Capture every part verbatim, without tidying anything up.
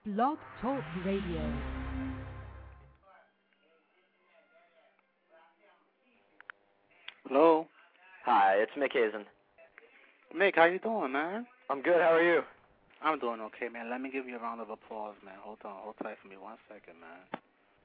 Blog Talk Radio. Hello. Hi, it's Mick Hazen. Mick, how you doing, man? I'm good. How are you? I'm doing okay, man. Let me give you a round of applause, man. Hold on. Hold tight for me one second, man.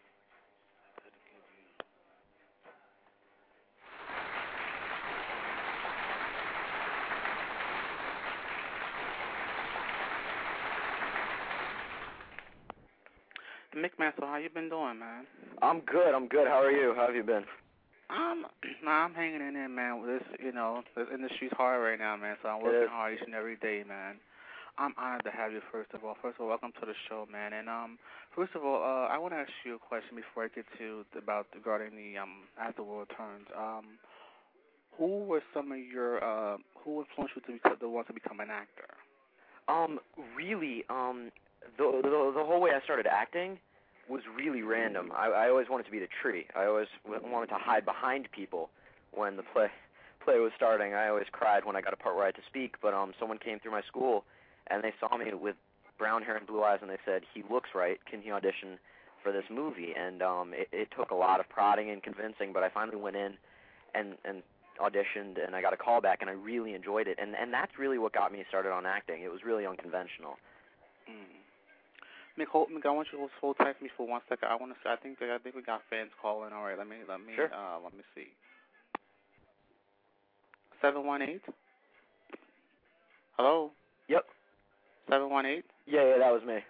Mick, man, so how you been doing, man? I'm good. I'm good. How are you? How have you been? I'm, nah, I'm hanging in there, man. This, you know, the industry's hard right now, man. So I'm working hard each and every day, man. I'm honored to have you. First of all, first of all, welcome to the show, man. And um, first of all, uh, I want to ask you a question before I get to about regarding the um, As the World Turns. Um, who were some of your uh, who influenced you to become the want to become an actor? Um, really, um, the, the the whole way I started acting was really random. I, I always wanted to be the tree. I always wanted to hide behind people when the play play was starting. I always cried when I got a part where I had to speak. But um, someone came through my school and they saw me with brown hair and blue eyes, and they said, "He looks right. Can he audition for this movie?" And um, it, it took a lot of prodding and convincing, but I finally went in and and auditioned, and I got a call back, and I really enjoyed it. And and that's really what got me started on acting. It was really unconventional. Mm. Mick, hold, Mick, I want you to hold tight for me for one second. I want to. I think that I think we got fans calling. All right, let me let me sure. uh, let me see. Seven one eight. Hello. Yep. Seven one eight. Yeah, yeah, that was me.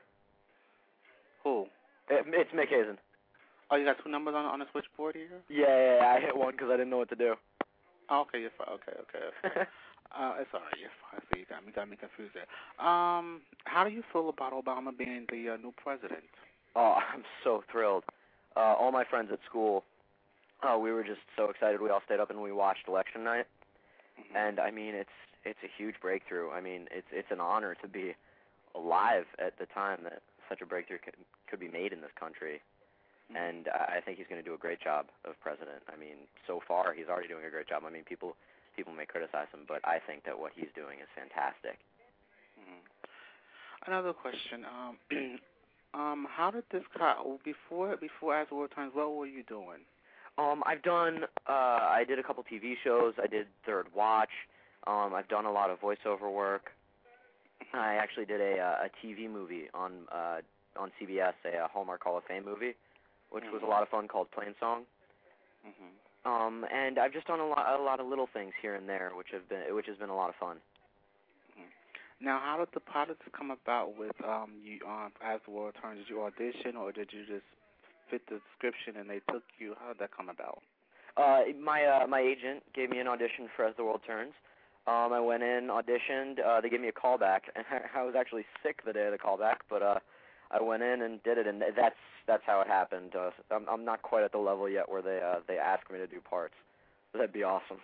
Who? It, it's Mick Hazen. Oh, you got two numbers on on the switchboard here? Yeah, yeah, yeah, I hit one because I didn't know what to do. Oh, okay, you're fine. Okay, okay. okay. uh, it's all right. You're fine. So you got me got me confused there. Um, how do you feel about Obama being the uh, new president? Oh, I'm so thrilled. Uh, all my friends at school, uh, we were just so excited. We all stayed up and we watched election night. Mm-hmm. And I mean, it's it's a huge breakthrough. I mean, it's it's an honor to be alive at the time that such a breakthrough could, could be made in this country. Mm-hmm. And I think he's going to do a great job of president. I mean, so far he's already doing a great job. I mean, people people may criticize him, but I think that what he's doing is fantastic. Mm-hmm. Another question. Um, um, how did this co- before before As the World Turns? What were you doing? Um, I've done. Uh, I did a couple T V shows. I did Third Watch. Um, I've done a lot of voiceover work. I actually did a a T V movie on uh, on C B S, a, a Hallmark Hall of Fame movie, which mm-hmm. was a lot of fun, called Plain Song. Mm-hmm. Um, and I've just done a lot a lot of little things here and there, which have been which has been a lot of fun. Mm-hmm. Now, how did the how did this come about with um you um As the World Turns? Did you audition or did you just fit the description and they took you? How did that come about? Uh, my uh, my agent gave me an audition for As the World Turns. Um, I went in, auditioned. Uh, they gave me a callback, and I was actually sick the day of the callback, but uh, I went in and did it, and that's that's how it happened. Uh, I'm I'm not quite at the level yet where they uh, they ask me to do parts. That'd be awesome.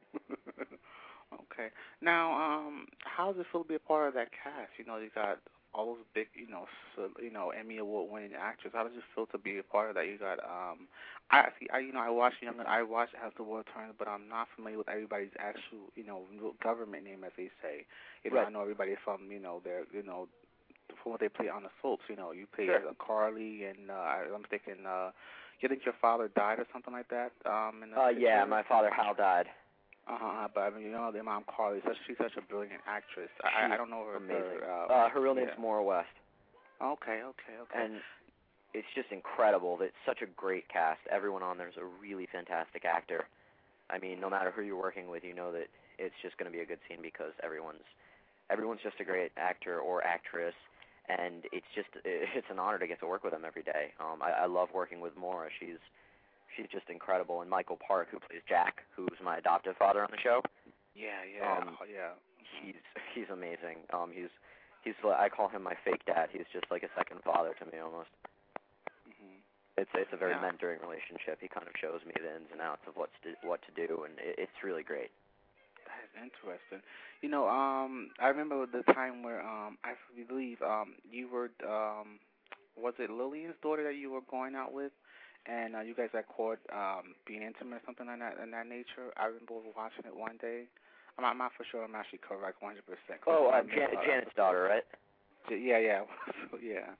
Okay. Now, um, how does it feel to be a part of that cast? You know, you got all those big, you know, so, you know, Emmy award-winning actors. How does it feel to be a part of that? You got, um, I see, I, you know, I watch Young, I watch As the World Turns, but I'm not familiar with everybody's actual, you know, government name, as they say. You know, right. I know everybody from, you know, their, you know, from what they play on the soaps. You know, you play sure. uh, Carly, and uh, I'm thinking, uh, you think your father died or something like that? Um, in the uh, yeah, my father Hal died. Uh-huh, but I mean, you know, their mom Carly, such, she's such a brilliant actress. I, I don't know her. Amazing. Her, uh, uh, her real name's yeah. Maura West. Okay, okay, okay. And it's just incredible. It's such a great cast. Everyone on there is a really fantastic actor. I mean, no matter who you're working with, you know that it's just going to be a good scene because everyone's everyone's just a great actor or actress, and it's just it's an honor to get to work with them every day. Um, I, I love working with Maura. She's She's just incredible. And Michael Park, who plays Jack, who's my adoptive father on the show. Yeah, yeah, um, oh, yeah. He's he's amazing. Um, he's he's I call him my fake dad. He's just like a second father to me almost. Mm-hmm. It's it's a very yeah. mentoring relationship. He kind of shows me the ins and outs of what's to, what to do, and it, it's really great. That is interesting. You know, um, I remember the time where um, I believe um, you were um, was it Lillian's daughter that you were going out with? And uh, you guys got caught um, being intimate or something like that in that nature. I remember watching it one day. I'm, I'm not for sure. I'm actually correct one hundred percent. Oh, uh, Jan- Janet's daughter, right? Yeah, yeah, yeah.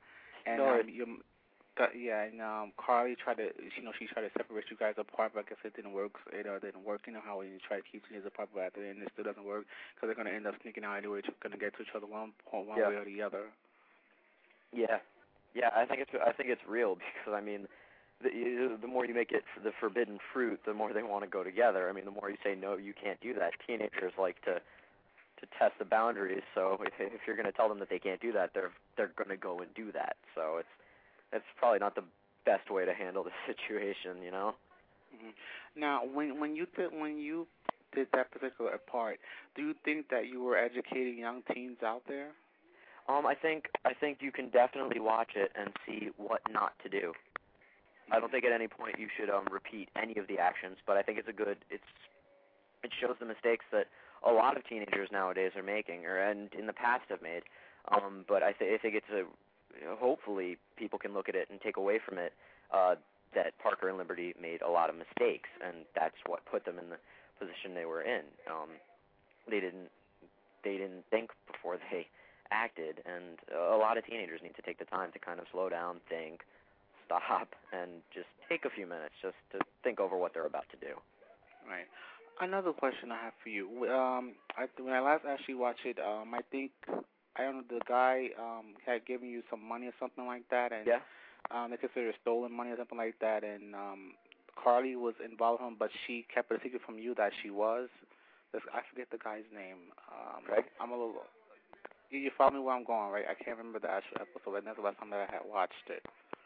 And no, um, you, yeah, and um, Carly tried to, you know, she tried to separate you guys apart, but I guess it didn't work. It uh, didn't work. You know how you try to keep you guys apart, but at the end it still doesn't work because they're gonna end up sneaking out anyway. They're gonna get to each other one, one yeah. way or the other. Yeah, yeah. I think it's I think it's real because I mean, the the more you make it the forbidden fruit, the more they want to go together. I mean, the more you say no, you can't do that. Teenagers like to to test the boundaries. So if if you're going to tell them that they can't do that, they're they're going to go and do that. So it's it's probably not the best way to handle the situation, you know. Mm-hmm. Now, when when you did when you did that particular part, do you think that you were educating young teens out there? Um, I think I think you can definitely watch it and see what not to do. I don't think at any point you should um repeat any of the actions, but I think it's a good it's it shows the mistakes that a lot of teenagers nowadays are making, or and in the past have made. Um, but I, th- I think it's a you know, hopefully people can look at it and take away from it uh, that Parker and Liberty made a lot of mistakes, and that's what put them in the position they were in. Um, they didn't they didn't think before they acted, and a lot of teenagers need to take the time to kind of slow down, think, stop, and just take a few minutes just to think over what they're about to do. Right. Another question I have for you. Um, I, when I last actually watched it, um, I think I don't know the guy um had given you some money or something like that, and yeah. um, they considered stolen money or something like that, and um, Carly was involved in him, but she kept it a secret from you that she was. This, I forget the guy's name. Um, Craig? I'm a little. You, you follow me where I'm going, right? I can't remember the actual episode, and that's the last time that I had watched it.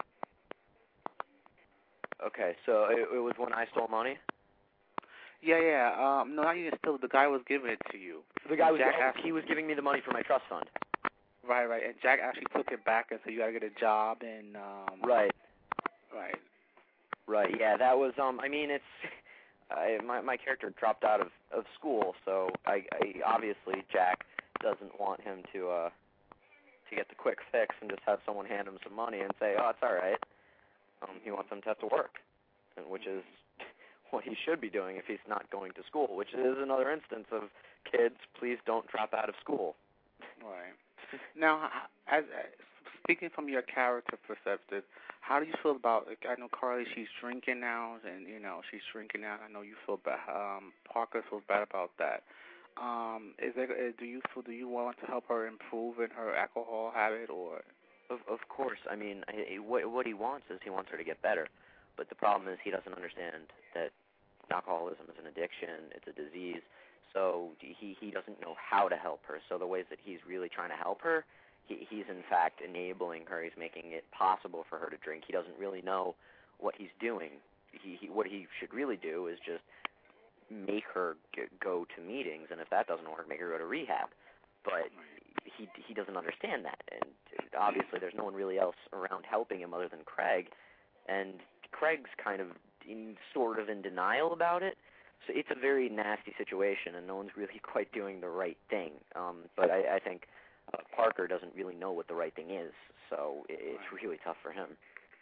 Okay, so it, it was when I stole money? Yeah, yeah. Um, no, not even still. The guy was giving it to you. The guy was Jack oh, actually, he was giving me the money for my trust fund. Right, right. And Jack actually took it back and said you gotta get a job and um. Right. Right. Right. Yeah, that was um. I mean, it's I, my my character dropped out of of school, so I, I obviously Jack doesn't want him to uh to get the quick fix and just have someone hand him some money and say, oh, it's all right. Um, he wants him to have to work, and which is what he should be doing if he's not going to school. Which is another instance of kids, please don't drop out of school. Right. Now, as, as speaking from your character perspective, how do you feel about? Like, I know Carly, she's drinking now, and you know she's drinking now. I know you feel bad. Um, Parker feels bad about that. Um, is there? Do you feel? Do you want to help her improve in her alcohol habit, or? Of of course. I mean, I, what what he wants is he wants her to get better, but the problem is he doesn't understand that alcoholism is an addiction. It's a disease. So he he doesn't know how to help her. So the ways that he's really trying to help her, he he's in fact enabling her. He's making it possible for her to drink. He doesn't really know what he's doing. He, he what he should really do is just make her g- go to meetings, and if that doesn't work, make her go to rehab. But he he doesn't understand that, and obviously there's no one really else around helping him other than Craig, and Craig's kind of in, sort of in denial about it. So it's a very nasty situation, and no one's really quite doing the right thing. Um, but I, I think uh, Parker doesn't really know what the right thing is, so it, it's really tough for him.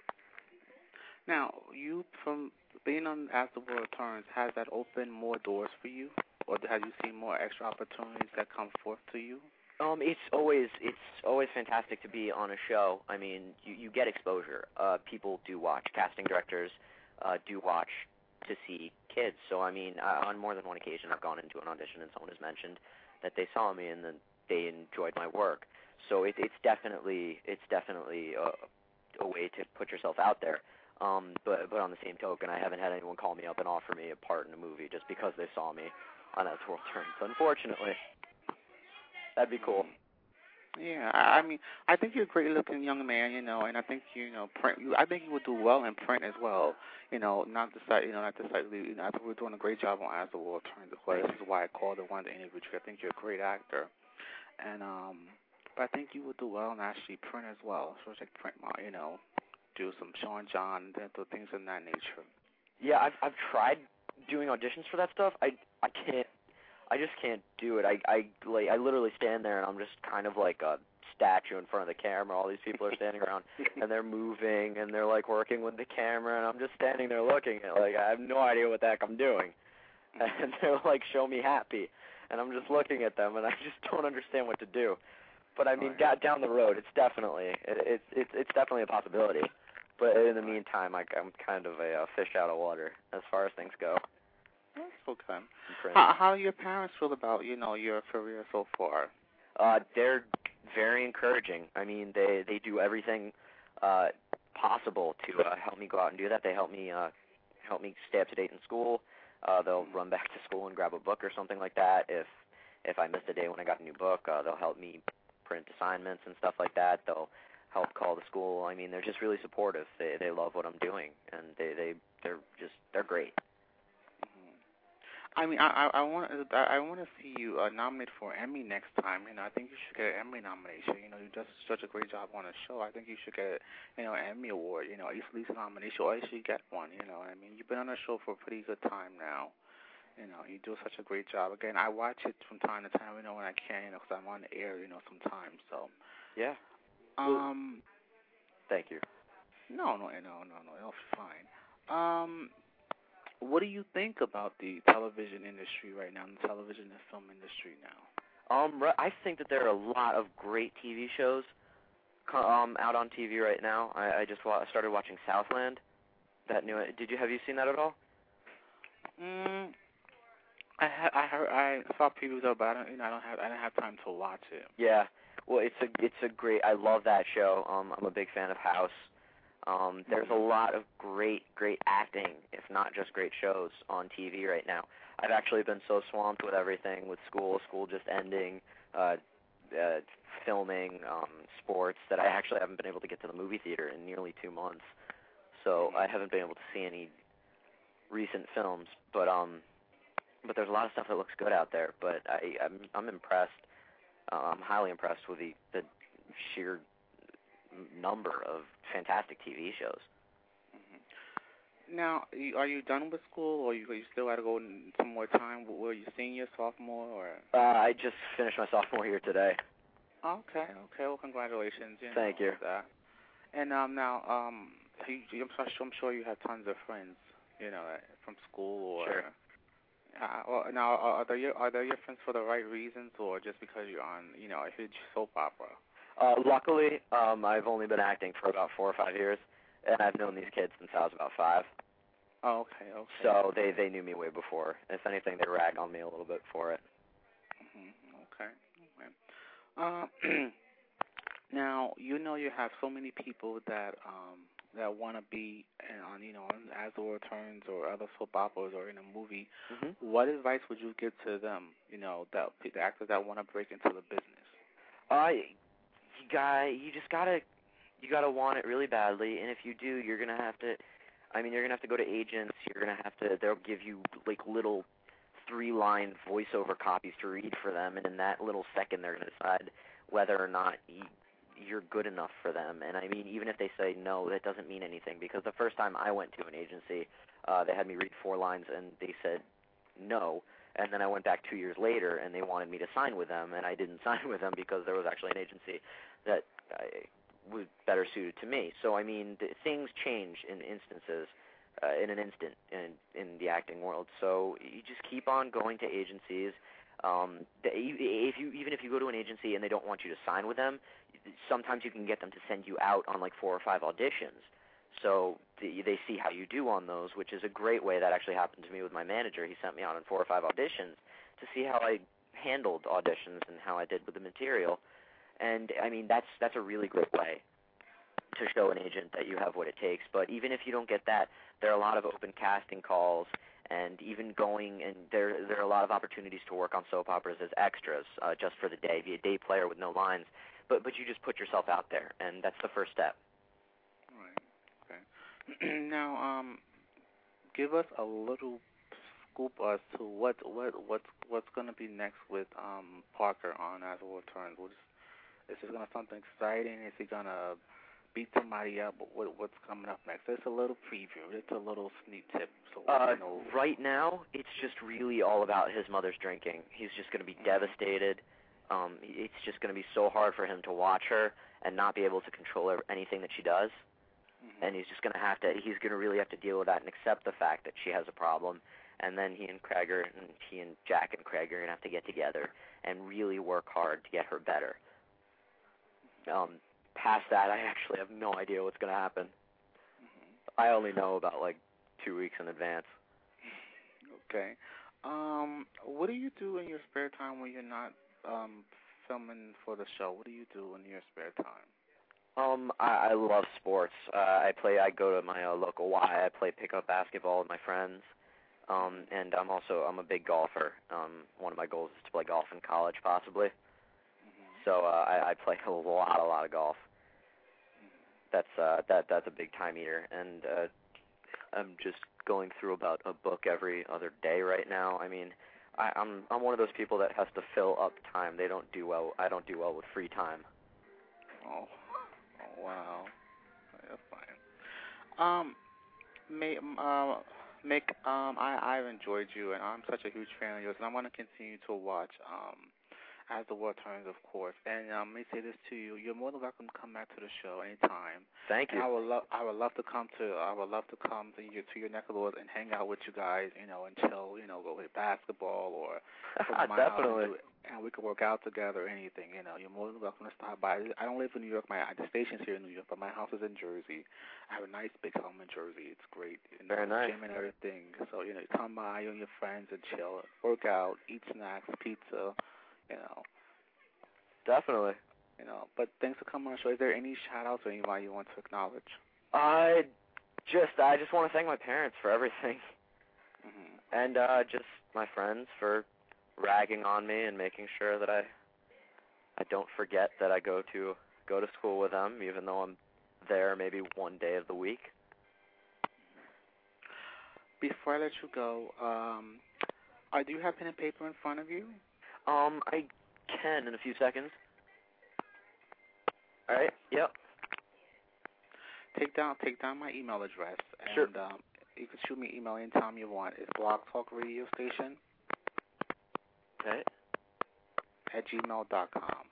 Now, you from being on As the World Turns, has that opened more doors for you, or have you seen more extra opportunities that come forth to you? Um, it's always it's always fantastic to be on a show. I mean, you, you get exposure. Uh, people do watch. Casting directors uh, do watch to see kids. So, I mean, uh, on more than one occasion, I've gone into an audition and someone has mentioned that they saw me and then they enjoyed my work. So it, it's definitely it's definitely a, a way to put yourself out there. Um, but but on the same token, I haven't had anyone call me up and offer me a part in a movie just because they saw me on As the World Turns. Unfortunately. That'd be cool. Yeah, I, I mean, I think you're a great-looking young man, you know, and I think you know, print. You, I think you would do well in print as well. You know, not to say, you know, not to say, you know, I think we're doing a great job on As the World Turns. This is why I called and wanted to interview you. I think you're a great actor, and um, but I think you would do well in actually print as well. So it's like print, you know, do some Sean John, and things of that nature. Yeah, I've I've tried doing auditions for that stuff. I I can't. I just can't do it. I I like I literally stand there and I'm just kind of like a statue in front of the camera. All these people are standing around and they're moving and they're like working with the camera and I'm just standing there looking at like I have no idea what the heck I'm doing. And they're like, show me happy, and I'm just looking at them and I just don't understand what to do. But I mean, right. down down the road, it's definitely it, it's it's it's definitely a possibility. But in the meantime, I, I'm kind of a uh, fish out of water as far as things go. That's okay. How, how do your parents feel about, you know, your career so far? Uh, they're very encouraging. I mean, they they do everything uh, possible to uh, help me go out and do that. They help me uh, help me stay up to date in school. Uh, they'll run back to school and grab a book or something like that. If if I missed a day when I got a new book, uh, they'll help me print assignments and stuff like that. They'll help call the school. I mean, they're just really supportive. They they love what I'm doing, and they they they're just they're great. I mean, I I, I want I want to see you uh, nominated for Emmy next time. You know, I think you should get an Emmy nomination. You know, you did such a great job on the show. I think you should get, you know, an Emmy award. You know, at least a nomination, or at least you get one. You know, I mean, you've been on the show for a pretty good time now. You know, you do such a great job. Again, I watch it from time to time. You know, when I can. You know, because I'm on the air. You know, sometimes. So. Yeah. Um. Thank you. No, no, no, no, no. It'll be fine. Um. What do you think about the television industry right now, the television and film industry now? Um, I think that there are a lot of great T V shows um, out on T V right now. I, I just wa- started watching Southland. That new. Did you have you seen that at all? Mm, I ha- I heard I saw previews of, it, but I don't, you know, I don't have I don't have time to watch it. Yeah. Well, it's a it's a great. I love that show. Um, I'm a big fan of House. Um, there's a lot of great, great acting, if not just great shows, on T V right now. I've actually been so swamped with everything, with school, school just ending, uh, uh, filming, um, sports, that I actually haven't been able to get to the movie theater in nearly two months. So I haven't been able to see any recent films, but um, but there's a lot of stuff that looks good out there. But I, I'm, I'm impressed. Uh, I'm highly impressed with the, the sheer number of fantastic T V shows. Mm-hmm. Now, are you done with school, or you, you still got to go some more time? Were you senior, sophomore, or? Uh, I just finished my sophomore year today. Okay, okay. Well, congratulations. You know, Thank you. That. And um, now, um, you, I'm, I'm sure you have tons of friends, you know, from school, or. Sure. Uh, well, now, are they your, are they your friends for the right reasons, or just because you're on, you know, a huge soap opera? Uh, luckily, um, I've only been acting for about four or five years, and I've known these kids since I was about five. Oh, okay, okay. So they, they knew me way before. If anything, they rag on me a little bit for it. Mm-hmm. Okay, okay. Uh, now, you know you have so many people that um, that want to be on, you know, As the World Turns or other soap operas or in a movie. Mm-hmm. What advice would you give to them, you know, that the actors that want to break into the business? Uh, you got, you just gotta, you gotta want it really badly, and if you do, you're gonna have to, I mean, you're gonna have to go to agents, you're gonna have to, they'll give you, like, little three-line voiceover copies to read for them, and in that little second, they're gonna decide whether or not you, you're good enough for them. And I mean, even if they say no, that doesn't mean anything, because the first time I went to an agency, uh, they had me read four lines, and they said no. And then I went back two years later, and they wanted me to sign with them, and I didn't sign with them because there was actually an agency that I, was better suited to me. So, I mean, th- things change in instances, uh, in an instant in, in the acting world. So you just keep on going to agencies. Um, the, if you even if you go to an agency and they don't want you to sign with them, sometimes you can get them to send you out on like four or five auditions. So they see how you do on those, which is a great way. That actually happened to me with my manager. He sent me out on four or five auditions to see how I handled auditions and how I did with the material. And, I mean, that's that's a really great way to show an agent that you have what it takes. But even if you don't get that, there are a lot of open casting calls, and even going, and there there are a lot of opportunities to work on soap operas as extras, uh, just for the day, be a day player with no lines. But, but you just put yourself out there, and that's the first step. Now, um, give us a little scoop as to what what what's what's going to be next with um Parker on As the World Turns. What is, is this going to something exciting? Is he going to beat somebody up? What what's coming up next? It's a little preview. It's a little sneak tip. So uh, you know. Right now, it's just really all about his mother's drinking. He's just going to be mm-hmm. devastated. Um, it's just going to be so hard for him to watch her and not be able to control anything that she does. And he's just going to have to, he's going to really have to deal with that and accept the fact that she has a problem. And then he and Krager, and he and Jack and Krager are going to have to get together and really work hard to get her better. um, past that, I actually have no idea what's going to happen. Mm-hmm. I only know about, like, two weeks in advance. Okay. Um, what do you do in your spare time when you're not um, filming for the show? What do you do in your spare time? Um, I, I love sports. Uh, I play. I go to my uh, local Y. I play pickup basketball with my friends. Um, and I'm also I'm a big golfer. Um, one of my goals is to play golf in college, possibly. Mm-hmm. So uh, I, I play a lot, a lot of golf. Mm-hmm. That's uh, that that's a big time eater, and uh, I'm just going through about a book every other day right now. I mean, I, I'm I'm one of those people that has to fill up time. They don't do well. I don't do well with free time. Oh. Wow, that's fine. Um, May, uh, Mick, um, I I've enjoyed you, and I'm such a huge fan of yours, and I'm going to continue to watch um, as the world turns, of course. And um, let me say this to you: you're more than welcome to come back to the show anytime. Thank you. And I would love I would love to come to I would love to come to your to your neck of the woods and hang out with you guys, you know, and chill, you know, go play basketball or come to my definitely. house and, do it, and we could work out together or anything. You know, you're more than welcome to stop by. I don't live in New York. My the station's here in New York, but my house is in Jersey. I have a nice big home in Jersey. It's great. You know, Very nice. Gym and everything. So you know, you come by, you and your friends, and chill, work out, eat snacks, pizza. You know. Definitely. You know, but thanks for coming on the show. Is there any shout-outs or anybody you want to acknowledge? I just I just want to thank my parents for everything. Mm-hmm. And uh, just my friends for ragging on me and making sure that I I don't forget that I go to go to school with them, even though I'm there maybe one day of the week. Before I let you go, um, uh, do you have pen and paper in front of you? Um, I can in a few seconds. All right. Yep. Take down take down my email address, and sure. um, you can shoot me an email anytime you want. It's Blog Talk Radio Station. Okay. At gmail dot com.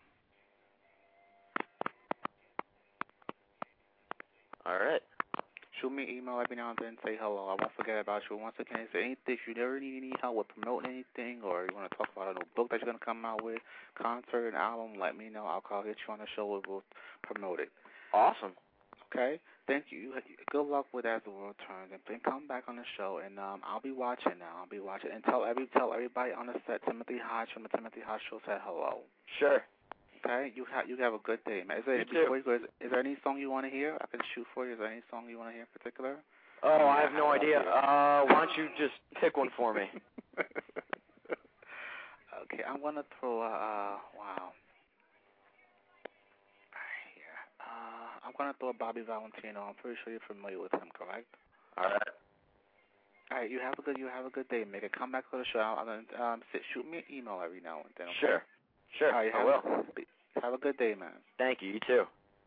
All right. Shoot me an email every now and then. Say hello. I won't forget about you. Once again, if anything, if you ever need any help with promoting anything, or you want to talk about a new book that you're going to come out with, concert, an album, let me know. I'll call get you on the show. We'll promote it. Awesome. Okay. Thank you. Good luck with As the World Turns, and then come back on the show. And um, I'll be watching now. I'll be watching, and tell every tell everybody on the set. Timothy Hodge from the Timothy Hodge Show said hello. Sure. Okay, you have you have a good day, man. Is there, you before too. You go, is, is there any song you want to hear? I can shoot for you. Is there any song you want to hear in particular? Oh, I have no idea. Uh, why don't you just pick one for me? Okay, I'm gonna throw. Uh, wow. Here, uh, I'm gonna throw a Bobby Valentino. I'm pretty sure you're familiar with him, correct? All right. All right. You have a good. You have a good day, Megan. Come back to the show. I'm gonna um, sit, shoot me an email every now and then. Okay? Sure. Sure. All right, I have, will. Have a good day, man. Thank you. You too.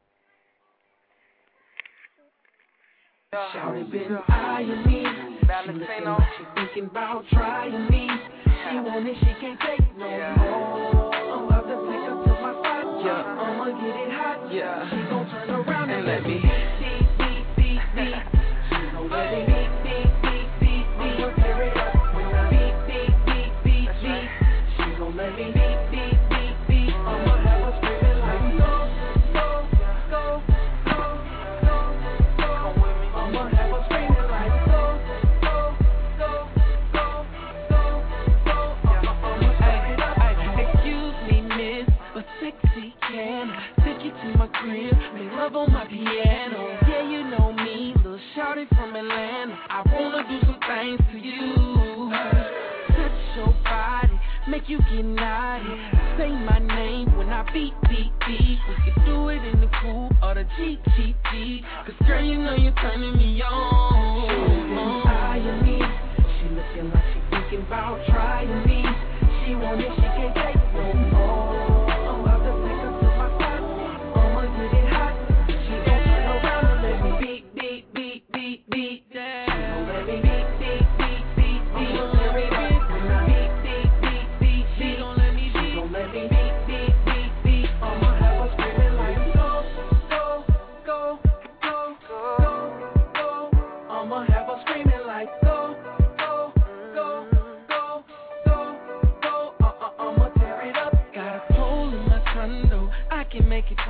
Shawty been eyeing me. Valentino. She thinking about trying me. She want it, she can't take no yeah. more. I'm about to take her to my spot. Yeah. I'ma get it hot. Yeah. She gon' turn around and, and let me beat, beat, beat, beat. She gon' let me beat, beat, beat, beat, beat. I'ma tear it up when I beat, beat, beat, beat, beat. She gon' let me beat, beat, beat, beat. I'ma have her screaming like go, go, go, go, go, go. I'ma have her screaming like go, go, go, go, go, go. I'ma tear it up. Excuse me, miss, but sexy can I take you to my crib, make love on my piano? Yeah, you know me, little shawty from Atlanta. I wanna do some things to you. Touch your body, make you get naughty. Say my name when I beat, beat, beat. We can do it in the coupe or the Jeep, Jeep, Jeep. Cause girl, you know you're turning me on. She been eyeing me. She looking like she thinking about trying me. She want it, she can't take no more. I'm about to take her to my spot. I'ma get it hot. She gon' turn around and let me beat, beat, beat, beat, beat. Yeah. She gon' let me beat, beat, beat, beat, beat. I'ma tear it up when I beat, beat, beat, beat, beat. She gon' let me beat, she gon' let me beat, beat, beat, beat. I'ma have her screaming like go, go, go, go, go, go. I'ma have her screaming like go, go, go, go, go, go. Uh, uh, I'ma tear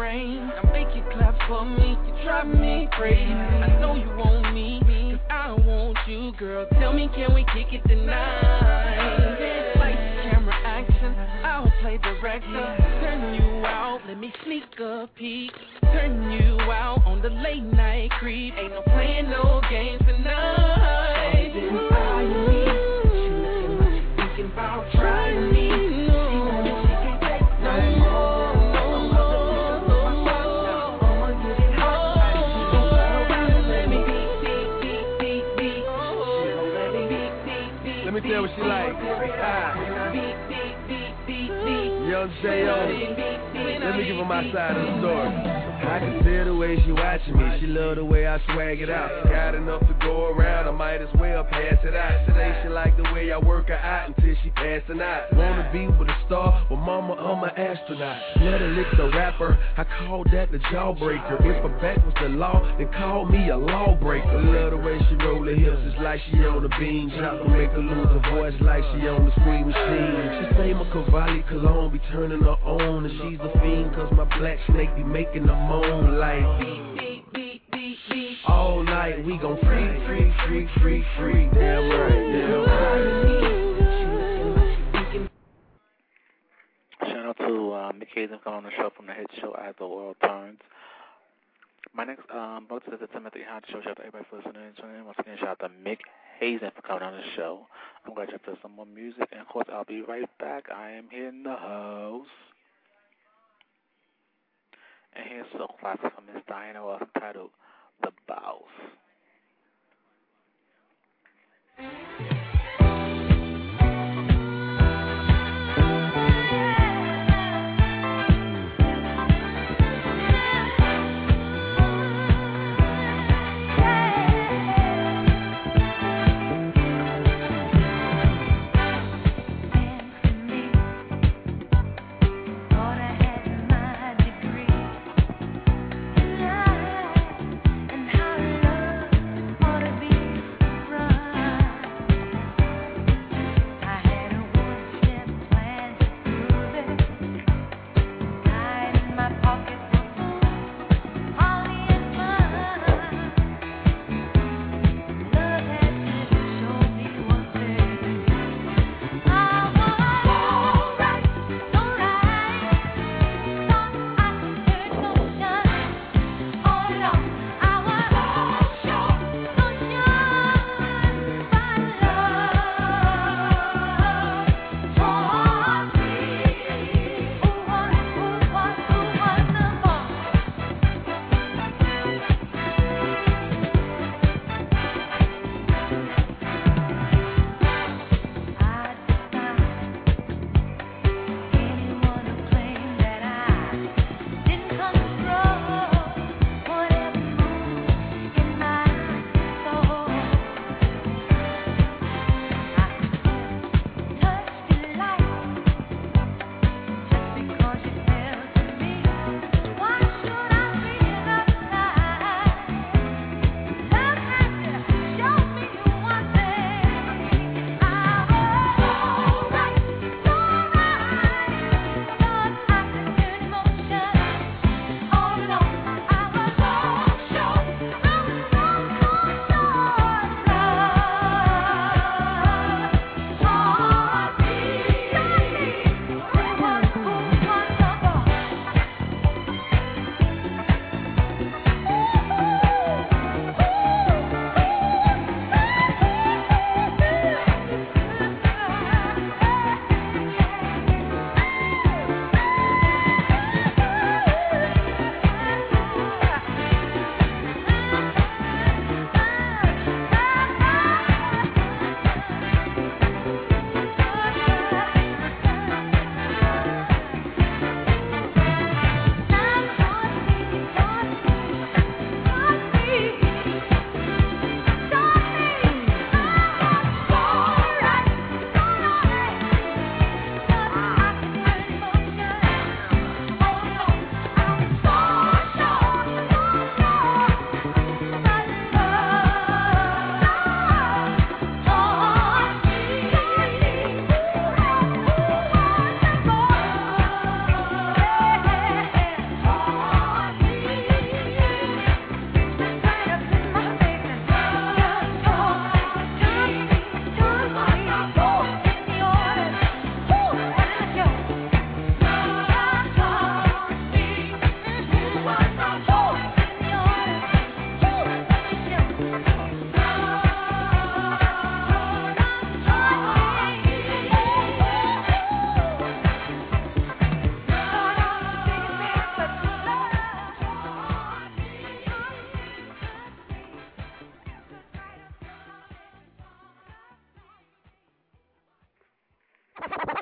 brain. Now make it clap for me, you drive me crazy. I know you want me, cause I want you, girl. Tell me, can we kick it tonight? Lights, camera, action, I'll play director. Turn you out, let me sneak a peek. Turn you out on the late night creep. Ain't no playing no games tonight. She looking like she thinking about trying me. She know that she can't take no more. I'ma get it hot. Let me beat, beat, beat, beat, beat. She gon' let me beat, beat, beat. Let me tell you what she like. Ah. Beat, beat, beat, beat, beat. Young J O. Let me give her my side of the story. I can see the way she watching me. She love the way I swag it out. Got enough to go around, I might as well pass it out. Today she like the way I work her out until she passing out. Wanna be with a star, well mama I'm an astronaut. Let her lick the rapper, I call that the jawbreaker. If her back was the law, then call me a lawbreaker. Love the way she roll her hips, it's like she on a beam. Drop to make her lose her voice like she on the screen machine. She say my Cavalli cologne be turning her on. And she's a fiend cause my black snake be making her moan like beep, beep, beep, beep, beep. All night we gon' free, free, free, free, free. Damn right, damn right. Shout out to uh, Mick Hazen coming on the show from the hit show As the World Turns. My next um, book is the Timothy Hot Show. Shout out to everybody for listening. And once again, shout out to Mick Hazen for coming on the show. I'm glad you play some more music. And of course, I'll be right back. I am here in the house. And here's a classic from Miss Diana Ross entitled The Boss. Thought I had my degree. Tonight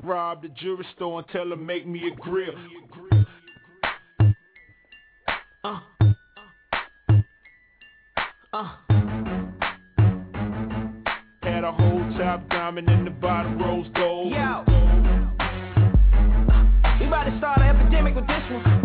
Rob the jewelry store and tell her make me a grill. Uh. Uh. Had a whole top diamond in the bottom rose gold. Yo. We about to start an epidemic with this one.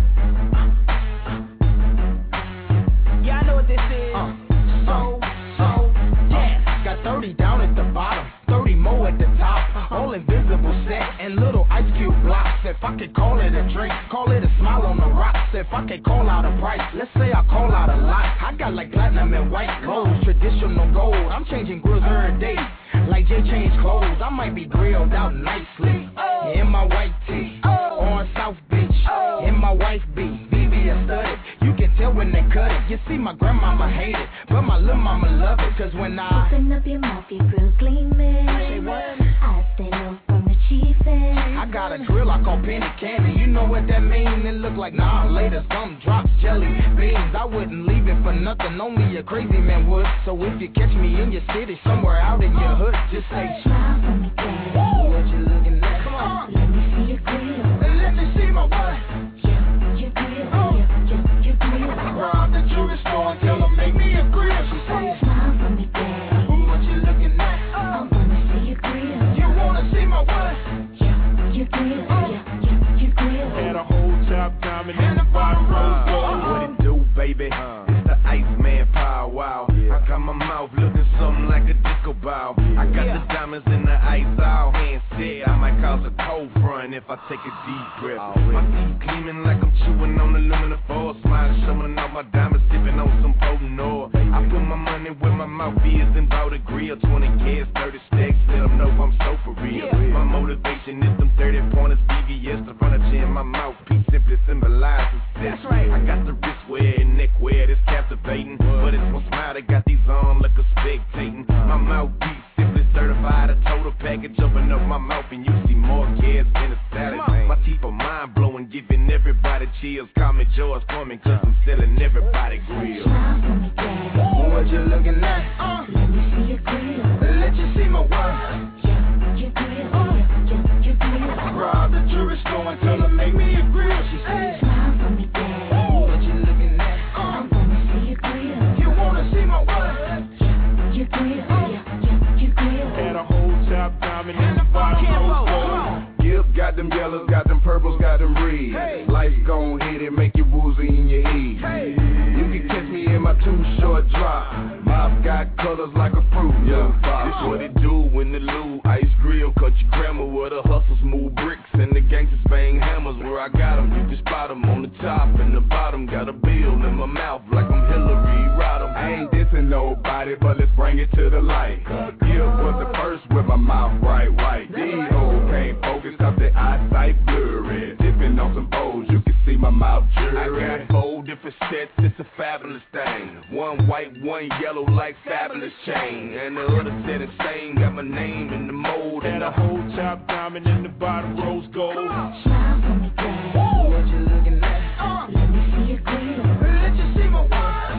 Yeah, I know what this is. Uh, so, so, yeah. Got thirty down at the bottom, thirty more at the top. All invisible set and little ice cube blocks. If I could call it a drink, call it a smile on the rocks. If I could call out a price, let's say I call out a lot. I got like platinum and white gold, traditional gold. I'm changing grills every day, like Jay changed clothes. I might be grilled out nicely in my white tee on South Beach in my wife beat. B B S studded, you can tell when they cut it. You see, my grandmama hate it, but my little mama love it. Cause when I open up your mouth, your grill's gleaming. Say what? I stay low from the chiefin'. I got a grill I call penny candy. You know what that mean? It look like nah later, some drops, jelly beans. I wouldn't leave it for nothing, only a crazy man would. So if you catch me in your city, somewhere out in your hood, just say smile for me, daddy. What you looking at? Come on, let me see your grill. Let me see my what? Yeah, your grill. Oh. Yeah, yeah, your grill. Rob the jewelry store and tell her make me a grill. She say smile for me, daddy. What you looking at? I wanna see your grill. You wanna see my what? Yeah, your grill. Yeah, yeah, your grill. Had a whole top diamond in the bottom rose gold. What it do, baby? It's the Iceman Power Wow. I got my mouth looking something like a disco ball. I got the diamonds in the ice all hand set. I might cause a cold front if I take a deep breath. My teeth gleaming like I'm chewing on aluminum foil. Smile showing off my diamonds, sipping on some potent oil. I put my money where my mouth is and bought a grill. twenty kids, thirty stacks, let them know I'm so for real. My motivation is them thirty pointers, B V S, the furniture in my mouthpiece simply symbolizes success. Right. I got the wristwear and neckwear that's captivating, but it's my smile that got these on like a spectating. My mouthpiece simply certified, a total package. Open up my mouth and you see more kids than a salad. My teeth are mind blowing, giving everybody chills. Call me George Foreman, cause I'm selling everybody grills. Smile for me, daddy. What you looking at? Uh, let me see your grill. Let you see my what? Yeah, your grill. Uh, yeah, yeah, your grill. Rob the jewelry store and tell her make me a grill. She said smile for me, daddy. What you looking at? Uh, I wanna see your grill. You wanna see my what? Yeah, your grill. Yeah, yeah, your grill. Had a whole top diamond in the bottom rose gold. Yep, got them yellows, got them purples, got them reds. Hey. Life gon' hit it, make you woozy in your head. Hey. You can catch me in my two short drop. Mouth got colors like a fruit. Yeah, this what it do when the Lou ice grill cut your grandma where the hustles move bricks and the gangsters bang hammers. Where I got 'em, you can spot 'em on the top and the bottom. Got a bill in my mouth like I'm Hillary Rodham. I ain't dissing nobody, but let's bring it to the light. Yeah, was the first with my mouth bright white. These hoes can't focus cause the eyesight blurry. Dipping on some bowls, you can see my mouth jury. I got four different sets, it's a fabulous thing. One white, one yellow like fabulous chain. And the other set is same, got my name in the mold. Had a whole top diamond in the bottom rose gold. Smile for me, daddy. What you looking at? Uh, let me see your grill. Let you see my what?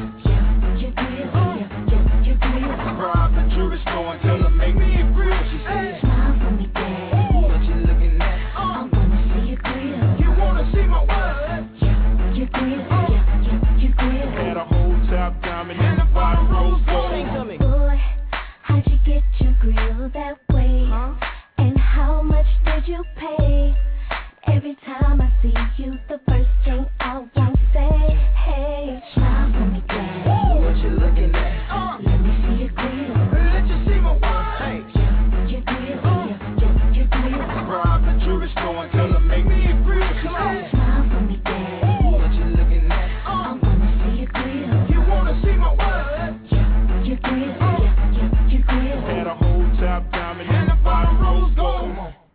Yeah, your grill. Yeah, yeah, your grill. Rob the jewelry store and tell her make me a grill. She said smile for me, daddy. What you looking at? I wanna see your grill. You wanna see my what? Yeah, your grill. Yeah, yeah, your grill. Had a whole top diamond in the bottom rose gold. Boy, how'd you get your grill that way? Huh? And how much did you pay? Every time I see you, the first thing I want to say, hey, smile for me, daddy. What you looking at? Uh, let me see your grill. Let you see my what? Hey. Yeah, your grill. Yeah, yeah, your grill. Rob the jewelry store and tell her make me a grill. She said smile for me, daddy. What you looking at? Uh, I wanna see your grill. You wanna see my what? Yeah, your grill. Yeah, yeah, your grill. Had a whole top diamond in the bottom rose gold.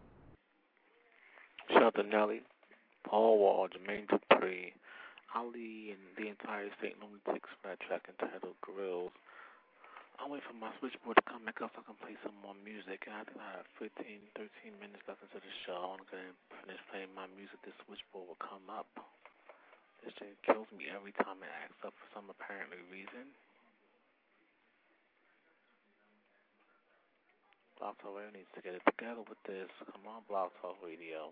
Shout out to Nelly, Paul Wall, Jermaine Dupri, Ali, and the entire Saint Lunatics for that track entitled Grills. I'll wait for my switchboard to come back up so I can play some more music. And I think I have fifteen, thirteen minutes left into the show. I'm going to finish playing my music. This switchboard will come up. This thing kills me every time it acts up for some apparently reason. Blog Talk Radio needs to get it together with this. Come on, Blog Talk Radio.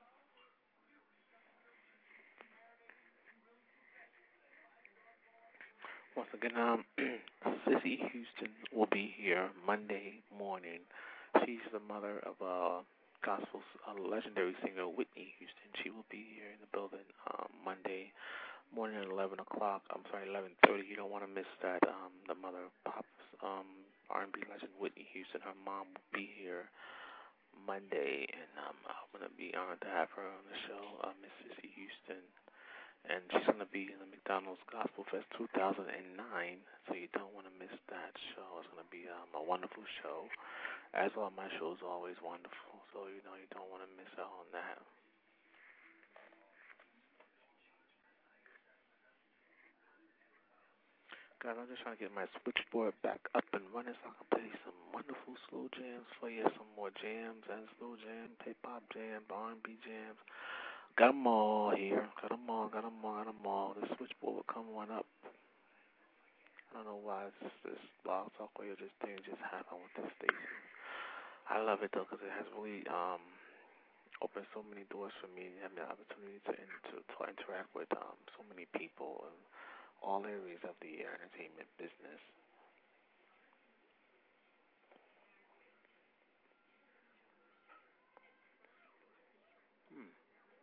Once again, um, Sissy Houston will be here Monday morning. She's the mother of uh, gospel uh, legendary singer Whitney Houston. She will be here in the building um, Monday morning at eleven o'clock. I'm sorry, eleven thirty. You don't want to miss that. Um, the mother of pop um, R and B legend Whitney Houston. Her mom will be here Monday, and um, I'm going to be honored to have her on the show, uh, Miss Sissy Houston. And she's going to be in the McDonald's Gospel Fest two thousand nine, so you don't want to miss that show. It's going to be um, a wonderful show, as all my shows are always wonderful, so you know you don't want to miss out on that. Guys, I'm just trying to get my switchboard back up and running so I can play some wonderful slow jams for you, some more jams and slow jams, hip-hop jams, R and B jams. Got them all here. Got them all, got them all, got them all. The switchboard will come on up. I don't know why this, this Blog Talk Radio just thing just happened with this station. I love it, though, because it has really um, opened so many doors for me. I have the opportunity to, to, to interact with um, so many people in all areas of the entertainment business. Hmm.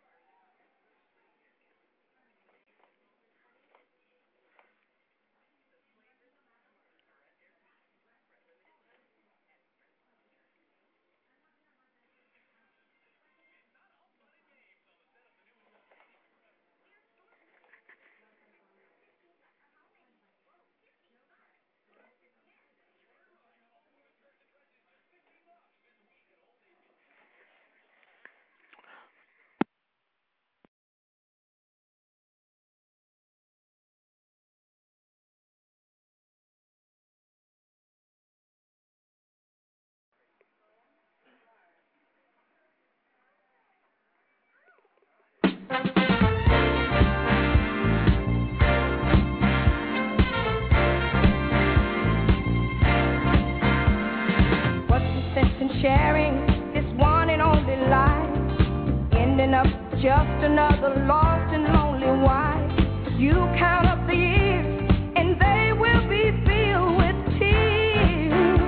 Sharing this one and only life, ending up just another lost and lonely wife. You count up the years and they will be filled with tears.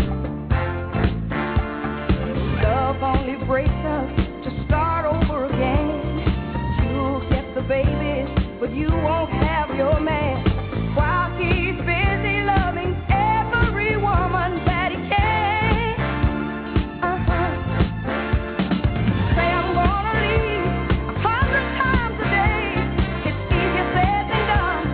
Love only breaks us to start over again. You'll get the babies, but you won't have your man. While he's busy loving every woman that he can. Say I'm gonna leave a hundred times a day. It's easier said than done.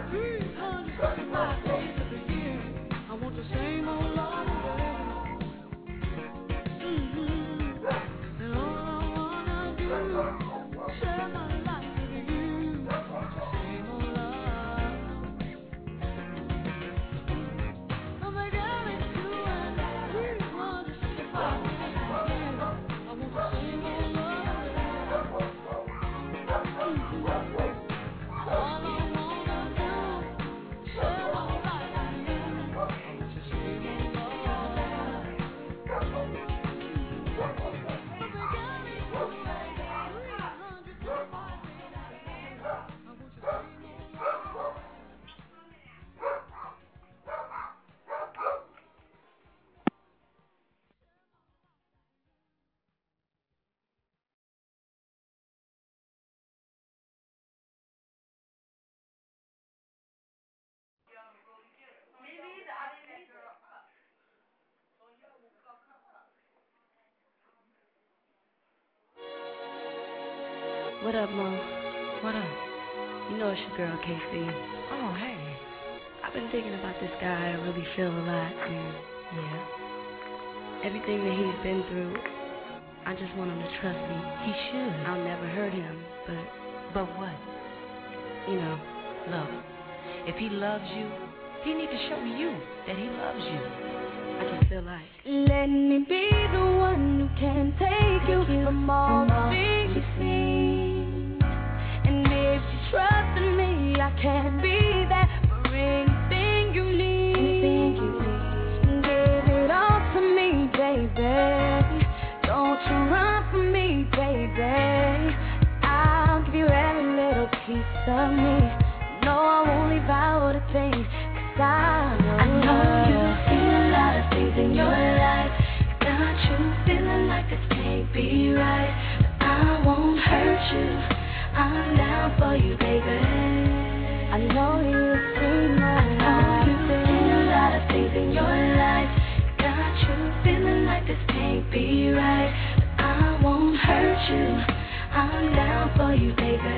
What up, Mo? What up? You know it's your girl, K C. Oh, hey. I've been thinking about this guy. I really feel a lot. And yeah. Everything that he's been through, I just want him to trust me. He should. I'll never hurt him, but... But what? You know. Look, if he loves you, he needs to show you that he loves you. I just feel like... Let me be the one who can take you from all the things you see. And if you trust in me, I can be there for anything you need. Anything you need. Give it all to me, baby. Don't you run from me, baby. I'll give you every little piece of me. No, I won't leave out a thing, 'cause I know, I know you feel a lot of things in your life. Got you feeling like this can't be right. But I won't hurt you. I'm down for you, baby. I know you've seen my life. You've seen a lot of things in your life. Got you feeling like this can't be right. But I won't hurt you. I'm down for you, baby.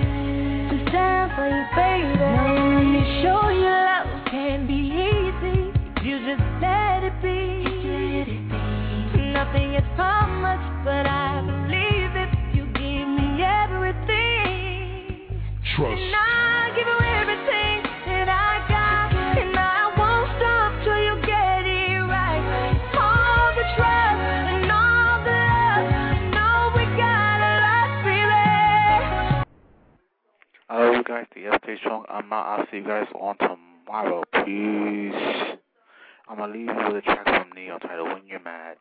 I'm down for you, baby. Now let me show you love can be easy. You just let it be. Let it be. Nothing is promised, but I believe if you give me everything. Trust. And I give you everything that I got, and I won't stop till you get it right. All the trust and all the love, I know we got a lot, baby. I love you guys. The Stay Strong. I'm out. I'll see you guys on tomorrow. Peace. I'm gonna leave you with a track from Neo titled When You're Mad.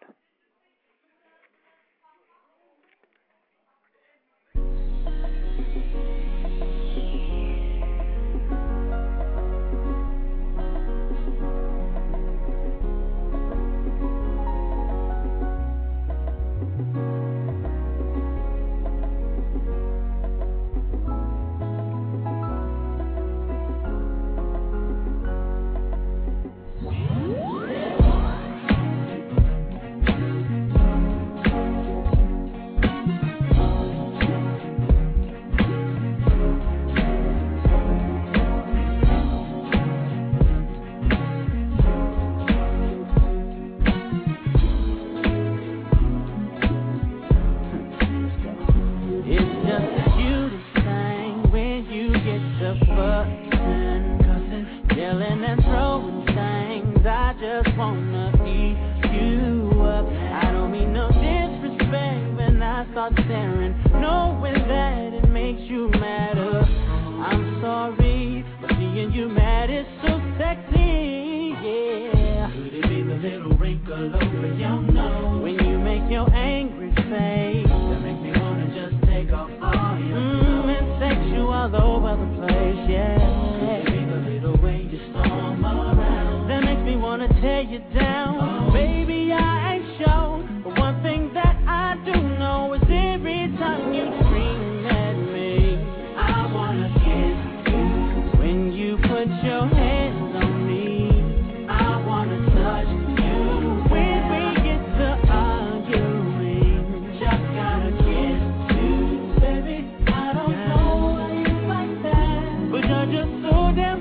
Just so damn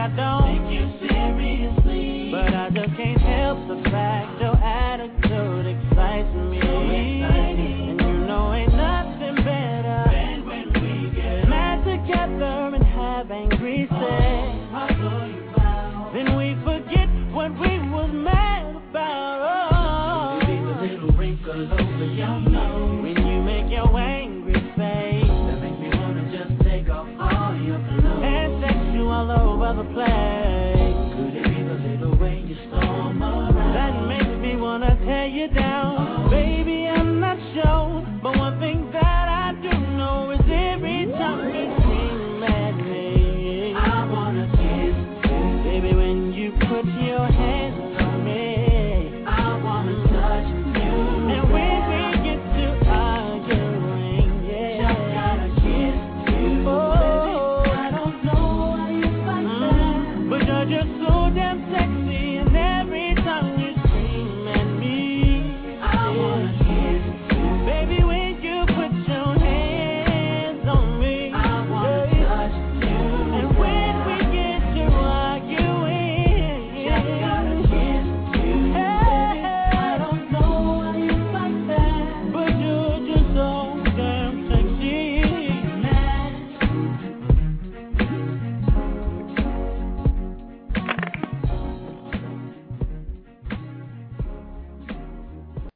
I don't take you seriously, but I just can't help the fact